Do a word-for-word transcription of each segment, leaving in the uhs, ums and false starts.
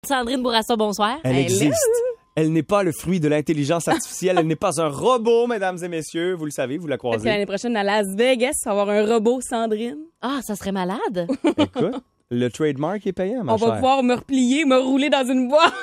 Sandrine Bourassa, bonsoir. Elle Hello. existe. Elle n'est pas le fruit de l'intelligence artificielle. Elle n'est pas un robot, mesdames et messieurs. Vous le savez, vous la Peut-être croisez. que l'année prochaine, à Las Vegas, on va avoir un robot Sandrine. Ah, ça serait malade. Écoute, le trademark est payant, ma On chère. va pouvoir me replier, me rouler dans une boîte.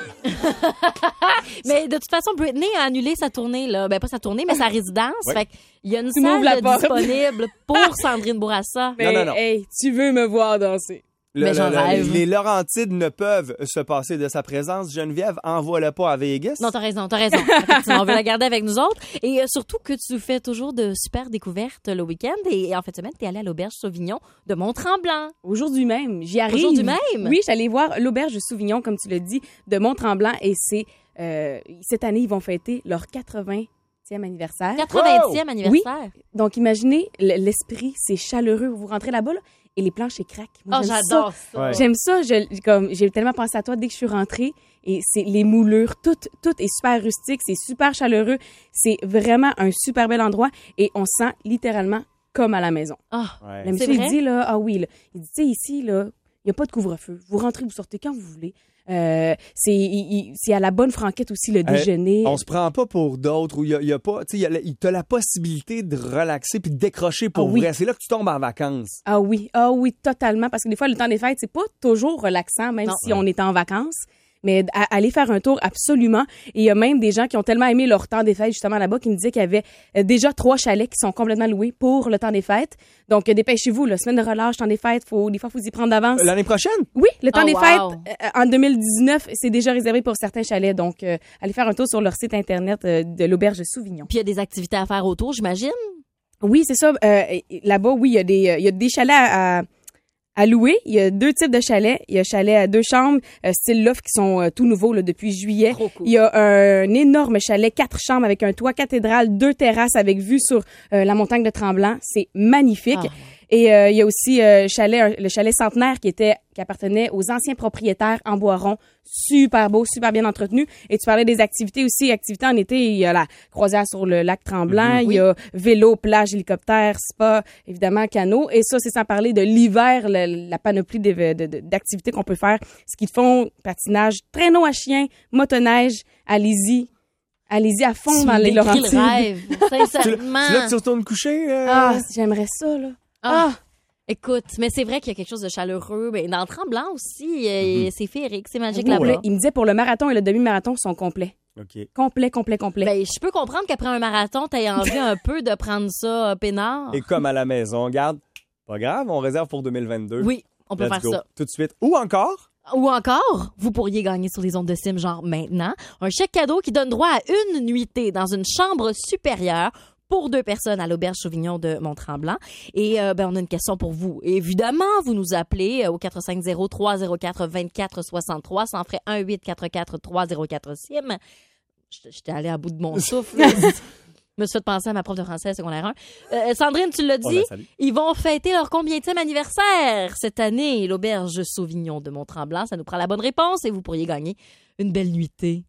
Mais de toute façon, Britney a annulé sa tournée, là. Ben, pas sa tournée, mais sa résidence. Ouais. Fait qu'il y a une Tu m'ouvres salle la porte. disponible pour Sandrine Bourassa. Mais, non, non. hey, tu veux me voir danser. Le- Mais le- j'en le- rêve. Les Laurentides ne peuvent se passer de sa présence. Geneviève, envoie-le pas à Vegas. Non, t'as raison, t'as raison. Effectivement, on veut la garder avec nous autres. Et euh, surtout que tu fais toujours de super découvertes le week-end. Et, et en fait, semaine, t'es allé à l'auberge Sauvignon de Mont-Tremblant. Aujourd'hui même, j'y arrive. Aujourd'hui même? Oui, je suis allée voir l'auberge de Sauvignon, comme tu l'as dit, de Mont-Tremblant. Et c'est euh, cette année, ils vont fêter leur quatre-vingtième anniversaire. quatre-vingtième anniversaire. Donc, imaginez, l- l'esprit, c'est chaleureux. Vous rentrez là-bas, là, et les planches craquent. Moi, Oh, j'aime j'adore ça. Ouais. J'aime ça. Je, comme, j'ai tellement pensé à toi dès que je suis rentrée. Et c'est les moulures, tout, tout est super rustique, c'est super chaleureux. C'est vraiment un super bel endroit. Et on se sent littéralement comme à la maison. Ah, Ouais. Le C'est monsieur, il vrai? dit, là, ah oui, là, il dit, tu sais, ici, là, il n'y a pas de couvre-feu. Vous rentrez, vous sortez quand vous voulez. Euh, c'est, il- il- c'est à la bonne franquette aussi le déjeuner. On se prend pas pour d'autres où il y a, il y a pas, tu sais, il y a la- il- t'as la possibilité de relaxer puis de décrocher pour Ah oui. vrai. C'est là que tu tombes en vacances. Ah oui, ah oui, totalement. Parce que des fois, le temps des fêtes, c'est pas toujours relaxant, même Non. si on est en vacances. Mais à- aller faire un tour, absolument. Et il y a même des gens qui ont tellement aimé leur temps des fêtes, justement, là-bas, qui me disaient qu'il y avait euh, déjà trois chalets qui sont complètement loués pour le temps des fêtes. Donc, euh, dépêchez-vous, la semaine de relâche, temps des fêtes, faut, des fois, faut y prendre d'avance. L'année prochaine? Oui, le temps Oh, des wow. fêtes, euh, en deux mille dix-neuf, c'est déjà réservé pour certains chalets. Donc, euh, allez faire un tour sur leur site Internet euh, de l'auberge de Sauvignon. puis il y a des activités à faire autour, j'imagine. Oui, c'est ça. Euh, là-bas, oui, il y a des, euh, il y a des chalets à, à, à louer. Il y a deux types de chalets. Il y a chalet à deux chambres, euh, style loft, qui sont euh, tout nouveaux là, depuis juillet. Trop cool. Il y a un énorme chalet, quatre chambres avec un toit cathédrale, deux terrasses avec vue sur euh, la montagne de Tremblant. C'est magnifique. Ah. Et euh, il y a aussi euh, chalet, un- le chalet Centenaire qui était qui appartenait aux anciens propriétaires en Boiron. Super beau, super bien entretenu. Et tu parlais des activités aussi. Activités en été, il y a la croisière sur le lac Tremblant, il y a vélo, plage, hélicoptère, spa, évidemment, canot. Et ça, c'est sans parler de l'hiver, la, la panoplie de- de- de- d'activités qu'on peut faire. Ski de fond, patinage, traîneau à chien, motoneige, allez-y. Allez-y à fond Tu dans me les décris Laurentides. le rêve, Tu, sincèrement. tu là que tu retournes coucher? euh? Ah, j'aimerais ça, là. Ah. Écoute, mais c'est vrai qu'il y a quelque chose de chaleureux. Mais dans le Tremblant aussi, euh, c'est féerique, c'est magique Oui, là-bas. là, il me disait pour le marathon et le demi-marathon sont complets. OK. Complet, complet, complet. Ben, je peux comprendre qu'après un marathon, t'aies envie un peu de prendre ça euh, peinard. Et comme à la maison, regarde, pas grave, on réserve pour deux mille vingt-deux. Oui, on peut Let's faire go. ça. Tout de suite. Ou encore, Ou encore, vous pourriez gagner sur les ondes de Sim, genre maintenant, un chèque cadeau qui donne droit à une nuitée dans une chambre supérieure pour deux personnes à l'auberge Sauvignon de Mont-Tremblant. Et euh, ben, on a une question pour vous. Évidemment, vous nous appelez euh, au quatre cinq zéro, trois zéro quatre, vingt-quatre soixante-trois. Ça en ferait un huit quatre quatre, trois zéro quatre Sim. J'étais j'étais allée à bout de mon souffle. là. Je me suis fait penser à ma prof de français secondaire un. Euh, Sandrine, tu l'as on dit, la salue. ils vont fêter leur combienième anniversaire cette année. L'auberge Sauvignon de Mont-Tremblant, ça nous prend la bonne réponse et vous pourriez gagner une belle nuitée